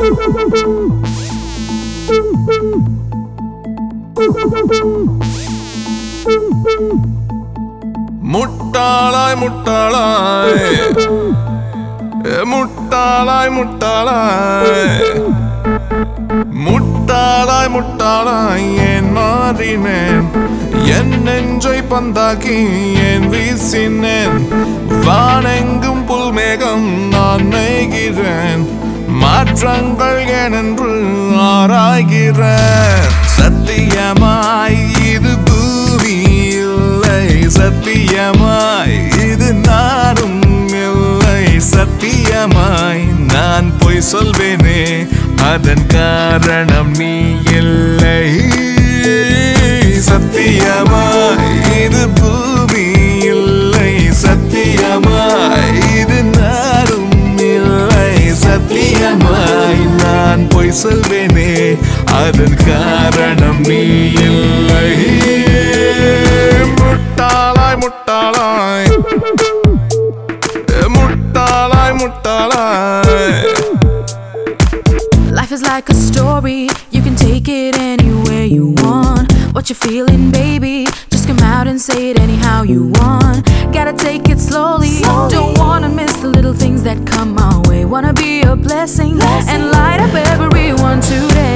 முட்டாளாய் முட்டாளாய் முட்டாளாய் முட்டாளாய் முட்டாளாய் முட்டாளாய் ஏன் மாறினேன் என் நெஞ்சை பந்தாக்கி ஏன் வீசினேன் வானெங்கும் புல்மேகம் நான் நெய்கிறேன் மாற்றங்கள் ஏனென்று ஆராய்கிறேன் சத்தியமாய் இது பூமி இல்லை சத்தியமாய் இது நானும் இல்லை சத்தியமாய் நான் பொய் சொல்வேனே அதன் காரணம் நீ இல்லை சத்தியமாய் இது பூமி இல்லை சத்தியமாய் இது நானும் இல்லை சத்தியமாய் நான் பொய் சொல்வேனே அதன் காரணம் நீ இல்லை முட்டாளாய் முட்டாளாய் முட்டாளாய் முட்டாளாய் Life is like a story, you can take it anywhere you want. What you feeling, baby? Just come out and say it anyhow you want. Gotta take it slowly. Don't wanna miss the little things that come our way. Wanna be a blessing and light up everyone today.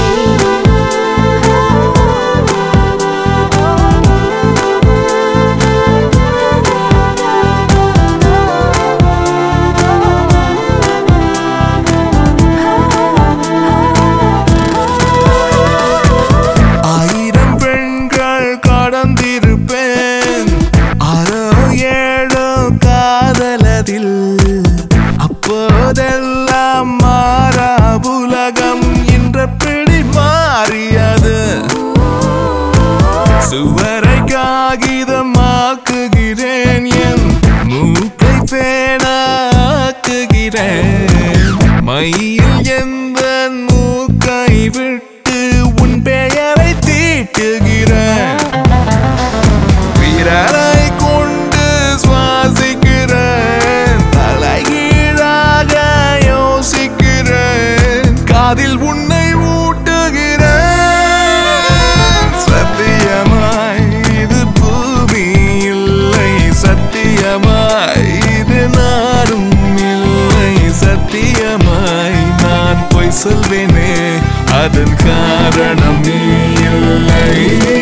அப்போதெல்லாம் மாறா உலகம் என்ற பிடி மாறியது சுவரை காகிதமாக்குகிறேன் என் மூக்கை பேனாக்குகிறேன் மையில் எந்த மூக்கை விட்டு உன் பெயரை தீட்டுகிறேன் விரலை கொண்டு சுவாசிக்கிறேன் தலைகீழாக யோசிக்கிறேன் காதில் உன்னை ஊட்டுகிறேன் சத்தியமாய் இது பூமி இல்லை சத்தியமாய் இது நானும் இல்லை சத்தியமாய் நான் பொய் சொல்வேனே அதன் காரணம் நீ இல்லை